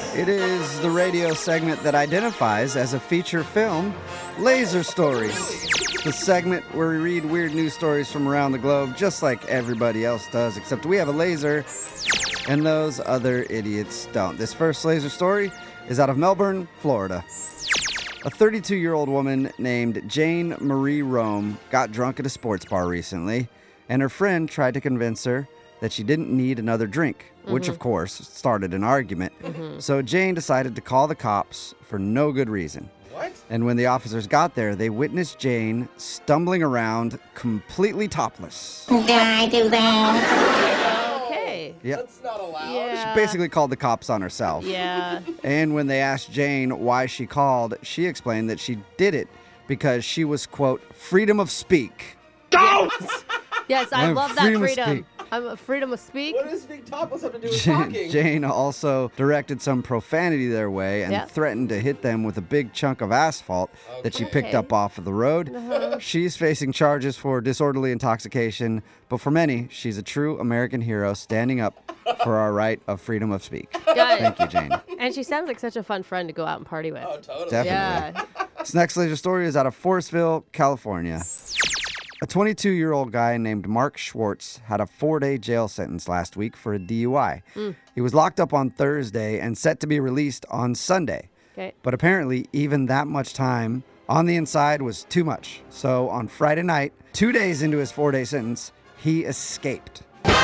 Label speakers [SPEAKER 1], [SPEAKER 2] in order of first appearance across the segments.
[SPEAKER 1] It is the radio segment that identifies as a feature film, Laser Stories. The segment where we read weird news stories from around the globe, just like everybody else does, except we have a laser, and those other idiots don't. This first laser story is out of Melbourne, Florida. A 32-year-old woman named Jane Marie Rome got drunk at a sports bar recently, and her friend tried to convince her that she didn't need another drink, which of course started an argument. So Jane decided to call the cops for no good reason.
[SPEAKER 2] What?
[SPEAKER 1] And when the officers got there, they witnessed Jane stumbling around completely topless.
[SPEAKER 3] Did I do that?
[SPEAKER 4] Okay.
[SPEAKER 1] Yep.
[SPEAKER 2] That's not allowed.
[SPEAKER 4] Yeah.
[SPEAKER 1] She basically called the cops on herself.
[SPEAKER 4] Yeah.
[SPEAKER 1] And when they asked Jane why she called, she explained that she did it because she was, quote, freedom of speak.
[SPEAKER 4] Yes, I
[SPEAKER 1] I'm
[SPEAKER 4] love that
[SPEAKER 1] freedom of
[SPEAKER 4] freedom.
[SPEAKER 1] speak.
[SPEAKER 4] I'm a freedom of speak.
[SPEAKER 2] What does being topless have to do with talking?
[SPEAKER 1] Jane also directed some profanity their way and
[SPEAKER 4] Yep.
[SPEAKER 1] threatened to hit them with a big chunk of asphalt that she picked
[SPEAKER 4] Okay.
[SPEAKER 1] up off of the road. She's facing charges for disorderly intoxication, but for many, she's a true American hero standing up for our right of freedom of speak.
[SPEAKER 4] Got it.
[SPEAKER 1] Thank you, Jane.
[SPEAKER 4] And she sounds like such a fun friend to go out and party with.
[SPEAKER 2] Oh, totally.
[SPEAKER 1] Definitely.
[SPEAKER 4] Yeah.
[SPEAKER 1] This next laser story is out of Forestville, California. A 22-year-old guy named Mark Schwartz had a 4-day jail sentence last week for a DUI. He was locked up on Thursday and set to be released on Sunday.
[SPEAKER 4] Okay.
[SPEAKER 1] But apparently, even that much time on the inside was too much. So on Friday night, 2 days into his 4-day sentence, he escaped.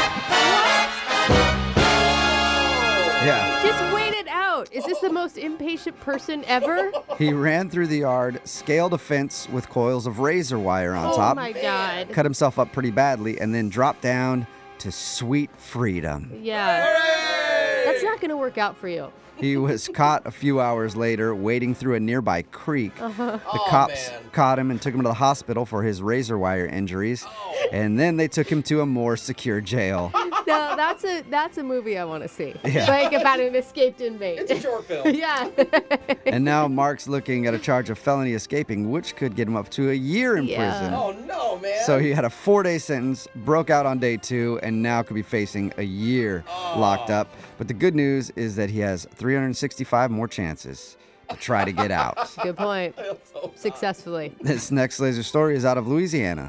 [SPEAKER 1] Yeah.
[SPEAKER 4] Just wait it out. Is this the most impatient person ever?
[SPEAKER 1] He ran through the yard, scaled a fence with coils of razor wire on
[SPEAKER 4] Oh
[SPEAKER 1] top,
[SPEAKER 4] my God.
[SPEAKER 1] cut himself up pretty badly, and then dropped down to sweet freedom.
[SPEAKER 4] Yeah. That's not going to work out for you.
[SPEAKER 1] He was caught a few hours later wading through a nearby creek. The cops
[SPEAKER 2] man.
[SPEAKER 1] caught him and took him to the hospital for his razor wire injuries. And then they took him to a more secure jail.
[SPEAKER 4] No, that's a movie I want to see.
[SPEAKER 1] Yeah.
[SPEAKER 4] Like about an escaped inmate.
[SPEAKER 2] It's a short film.
[SPEAKER 4] Yeah.
[SPEAKER 1] And now Mark's looking at a charge of felony escaping, which could get him up to a year in
[SPEAKER 4] Yeah.
[SPEAKER 1] prison.
[SPEAKER 2] Oh, no, man.
[SPEAKER 1] So he had a 4-day sentence, broke out on day 2, and now could be facing a year locked up. But the good news is that he has 365 more chances to try to get out.
[SPEAKER 4] Good point.
[SPEAKER 2] I hope so.
[SPEAKER 4] Successfully.
[SPEAKER 1] This next laser story is out of Louisiana.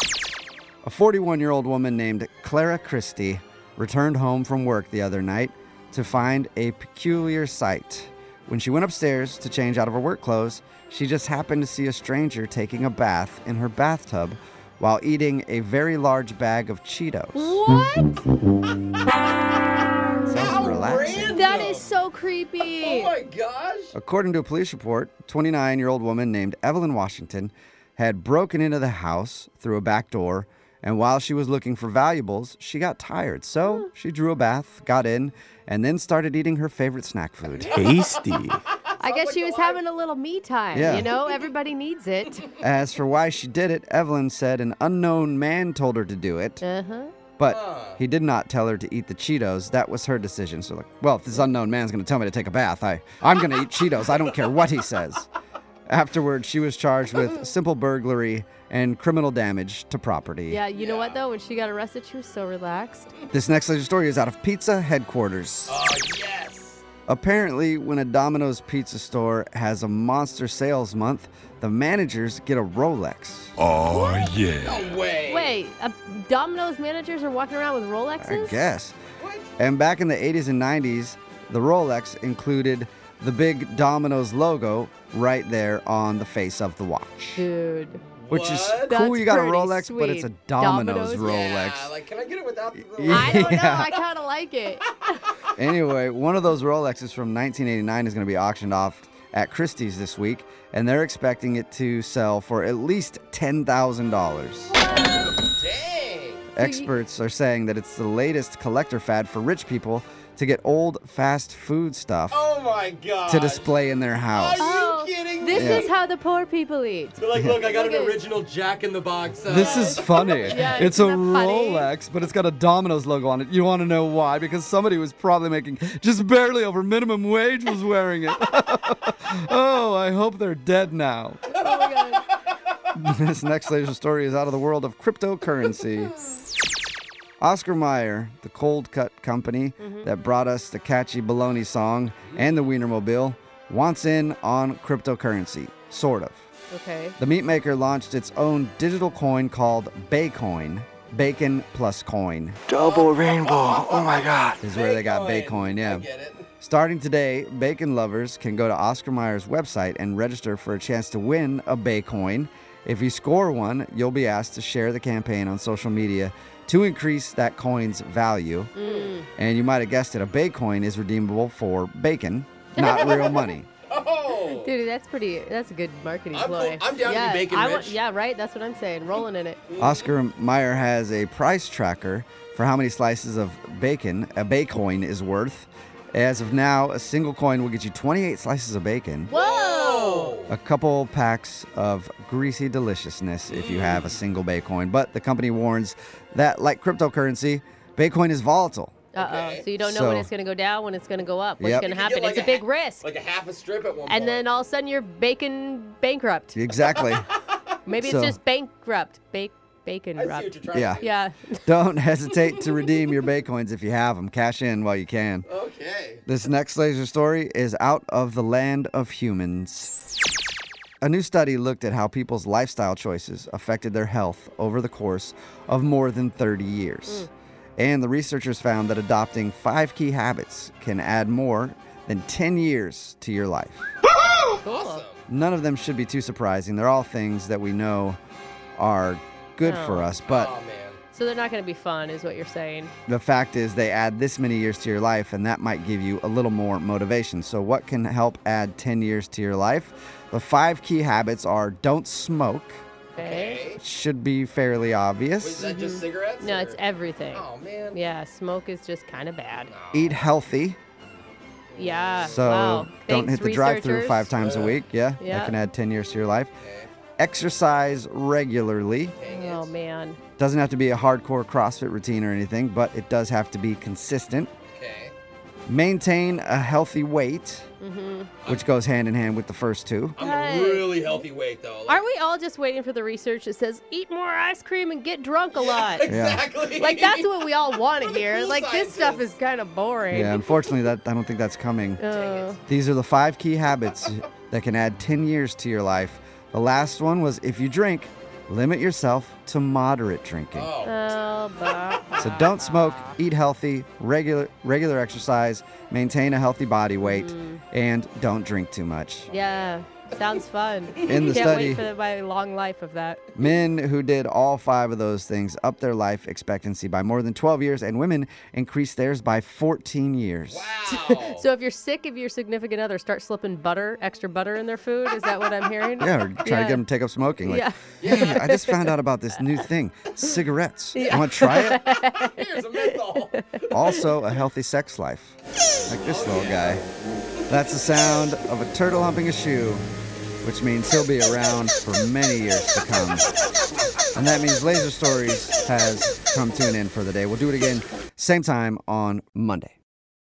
[SPEAKER 1] A 41-year-old woman named Clara Christie returned home from work the other night to find a peculiar sight. When she went upstairs to change out of her work clothes, she just happened to see a stranger taking a bath in her bathtub while eating a very large bag of Cheetos.
[SPEAKER 4] What?
[SPEAKER 1] Sounds relaxing.
[SPEAKER 2] random.
[SPEAKER 4] That is so creepy.
[SPEAKER 2] Oh, my gosh.
[SPEAKER 1] According to a police report, a 29-year-old woman named Evelyn Washington had broken into the house through a back door, and while she was looking for valuables, she got tired. So she drew a bath, got in, and then started eating her favorite snack food.
[SPEAKER 5] Tasty.
[SPEAKER 4] I guess she was having a little me time.
[SPEAKER 1] Yeah.
[SPEAKER 4] You know, everybody needs it.
[SPEAKER 1] As for why she did it, Evelyn said an unknown man told her to do it,
[SPEAKER 4] Uh-huh.
[SPEAKER 1] but he did not tell her to eat the Cheetos. That was her decision. So, like, well, if this unknown man's going to tell me to take a bath, I'm going to eat Cheetos. I don't care what he says. Afterwards, she was charged with simple burglary and criminal damage to property.
[SPEAKER 4] Yeah, you know what, though? When she got arrested, she was so relaxed.
[SPEAKER 1] This next laser story is out of Pizza Headquarters.
[SPEAKER 2] Oh, yes.
[SPEAKER 1] Apparently, when a Domino's pizza store has a monster sales month, the managers get a Rolex.
[SPEAKER 5] Oh, yeah.
[SPEAKER 2] No way.
[SPEAKER 4] Wait, Domino's managers are walking around with Rolexes?
[SPEAKER 1] I guess.
[SPEAKER 2] What?
[SPEAKER 1] And back in the 80s and 90s, the Rolex included the big Domino's logo right there on the face of the watch.
[SPEAKER 4] Dude.
[SPEAKER 1] Which is
[SPEAKER 2] What?
[SPEAKER 1] cool,
[SPEAKER 4] That's
[SPEAKER 1] you got a
[SPEAKER 4] pretty
[SPEAKER 1] Rolex, but it's a
[SPEAKER 4] sweet.
[SPEAKER 1] Domino's
[SPEAKER 4] Domino's?
[SPEAKER 1] Rolex.
[SPEAKER 2] Yeah, like, can I get it without the...
[SPEAKER 1] Yeah.
[SPEAKER 4] I don't know. I kind of like it.
[SPEAKER 1] Anyway, one of those Rolexes from 1989 is going to be auctioned off at Christie's this week, and they're expecting it to sell for at least $10,000.
[SPEAKER 2] Dang.
[SPEAKER 1] Experts are saying that it's the latest collector fad for rich people to get old fast food stuff
[SPEAKER 2] Oh, my God.
[SPEAKER 1] to display in their house.
[SPEAKER 2] Are you kidding me?
[SPEAKER 4] This
[SPEAKER 1] Yeah.
[SPEAKER 4] is how the poor people eat.
[SPEAKER 2] They're like, look, I got
[SPEAKER 4] Look
[SPEAKER 2] an
[SPEAKER 4] at-
[SPEAKER 2] original Jack in the Box.
[SPEAKER 1] This is funny.
[SPEAKER 4] Yeah,
[SPEAKER 1] it's a
[SPEAKER 4] isn't that funny?
[SPEAKER 1] Rolex, but it's got a Domino's logo on it. You want to know why? Because somebody was probably making just barely over minimum wage was wearing it. Oh, I hope they're dead now.
[SPEAKER 4] Oh my God.
[SPEAKER 1] This next laser story is out of the world of cryptocurrency. Oscar Mayer, the cold cut company that brought us the catchy baloney song and the Wienermobile, wants in on cryptocurrency, sort of.
[SPEAKER 4] Okay.
[SPEAKER 1] The meat maker launched its own digital coin called Baycoin. Bacon plus coin
[SPEAKER 5] Double rainbow. Oh my God.
[SPEAKER 1] is where they got Baycoin, yeah.
[SPEAKER 2] I get it.
[SPEAKER 1] Starting today, bacon lovers can go to Oscar Mayer's website and register for a chance to win a Baycoin. If you score one, you'll be asked to share the campaign on social media to increase that coin's value. And you might have guessed it, a Baycoin is redeemable for bacon, not real money.
[SPEAKER 2] Oh.
[SPEAKER 4] Dude, that's a good marketing
[SPEAKER 2] I'm
[SPEAKER 4] ploy.
[SPEAKER 2] cool. I'm down to be bacon rich.
[SPEAKER 4] Yeah, right. That's what I'm saying. Rolling in it.
[SPEAKER 1] Oscar Mayer has a price tracker for how many slices of bacon a Baycoin is worth. As of now, a single coin will get you 28 slices of bacon,
[SPEAKER 4] Whoa!
[SPEAKER 1] a couple packs of greasy deliciousness if you have a single Baycoin. But the company warns that, like cryptocurrency, Baycoin is volatile.
[SPEAKER 4] Uh-oh. So you don't know when
[SPEAKER 1] So-
[SPEAKER 4] it's going to go down, when it's going to go up, what's
[SPEAKER 1] Yep.
[SPEAKER 4] going to
[SPEAKER 2] You could
[SPEAKER 4] happen.
[SPEAKER 2] get
[SPEAKER 4] It's a
[SPEAKER 2] like
[SPEAKER 4] big risk.
[SPEAKER 2] Like a half a strip at one point.
[SPEAKER 4] And then all of a sudden you're bacon bankrupt.
[SPEAKER 1] Exactly.
[SPEAKER 4] Maybe
[SPEAKER 1] So-
[SPEAKER 4] it's just bankrupt. Bacon
[SPEAKER 2] I see
[SPEAKER 4] rupt.
[SPEAKER 2] what you're trying
[SPEAKER 1] Yeah.
[SPEAKER 2] to do.
[SPEAKER 4] Yeah.
[SPEAKER 1] Don't hesitate to redeem your Baycoins if you have them. Cash in while you can.
[SPEAKER 2] Okay.
[SPEAKER 1] This next laser story is out of the land of humans. A new study looked at how people's lifestyle choices affected their health over the course of more than 30 years. And the researchers found that adopting 5 key habits can add more than 10 years to your life.
[SPEAKER 4] Cool.
[SPEAKER 2] Awesome.
[SPEAKER 1] None of them should be too surprising. They're all things that we know are good for
[SPEAKER 4] Oh.
[SPEAKER 1] us, but
[SPEAKER 2] Oh man.
[SPEAKER 4] So they're not going to be fun, is what you're saying.
[SPEAKER 1] the fact is they add this many years to your life, and that might give you a little more motivation. So what can help add 10 years to your life? The 5 key habits are: don't smoke.
[SPEAKER 4] Okay.
[SPEAKER 2] Okay.
[SPEAKER 1] Should be fairly obvious.
[SPEAKER 2] Was that just cigarettes?
[SPEAKER 4] No,
[SPEAKER 2] or-
[SPEAKER 4] it's everything.
[SPEAKER 2] Oh man.
[SPEAKER 4] Yeah, smoke is just kind of bad.
[SPEAKER 1] Eat healthy.
[SPEAKER 4] Yeah.
[SPEAKER 1] So
[SPEAKER 4] wow.
[SPEAKER 1] don't
[SPEAKER 4] Thanks,
[SPEAKER 1] hit the drive-through
[SPEAKER 4] researchers.
[SPEAKER 1] 5 times a week. Yeah,
[SPEAKER 4] Yeah.
[SPEAKER 1] that can add 10 years to your life.
[SPEAKER 2] Okay.
[SPEAKER 1] Exercise regularly.
[SPEAKER 2] Dang
[SPEAKER 4] Oh,
[SPEAKER 2] it.
[SPEAKER 4] man.
[SPEAKER 1] Doesn't have to be a hardcore CrossFit routine or anything, but it does have to be consistent.
[SPEAKER 2] Okay.
[SPEAKER 1] Maintain a healthy weight, which goes hand in hand with the first two.
[SPEAKER 2] I'm
[SPEAKER 4] Hey.
[SPEAKER 2] a really healthy weight though. Like,
[SPEAKER 4] Aren't we all just waiting for the research that says eat more ice cream and get drunk a lot?
[SPEAKER 2] Exactly.
[SPEAKER 4] Like, that's what we all want to hear.
[SPEAKER 2] Cool
[SPEAKER 4] Like, this stuff is
[SPEAKER 2] scientists.
[SPEAKER 4] kind of boring.
[SPEAKER 1] Yeah, unfortunately, I don't think that's coming. These are the 5 key habits that can add 10 years to your life. The last one was: if you drink, limit yourself to moderate drinking.
[SPEAKER 2] Oh.
[SPEAKER 1] So don't smoke, eat healthy, regular exercise, maintain a healthy body weight, and don't drink too much.
[SPEAKER 4] Yeah. Sounds fun.
[SPEAKER 1] In the
[SPEAKER 4] Can't
[SPEAKER 1] study,
[SPEAKER 4] wait for my long life of that.
[SPEAKER 1] men who did all 5 of those things upped their life expectancy by more than 12 years, and women increased theirs by 14 years.
[SPEAKER 2] Wow.
[SPEAKER 4] So if you're sick of your significant other, start slipping extra butter in their food. Is that what I'm hearing?
[SPEAKER 1] Yeah, or trying to get them to take up smoking. Like,
[SPEAKER 4] Yeah.
[SPEAKER 1] hey, I just found out about this new thing, cigarettes. You want to try it?
[SPEAKER 2] Here's a menthol.
[SPEAKER 1] Also, a healthy sex life, like this little guy. That's the sound of a turtle humping a shoe, which means he'll be around for many years to come. And that means Laser Stories has come to an end for the day. We'll do it again, same time on Monday.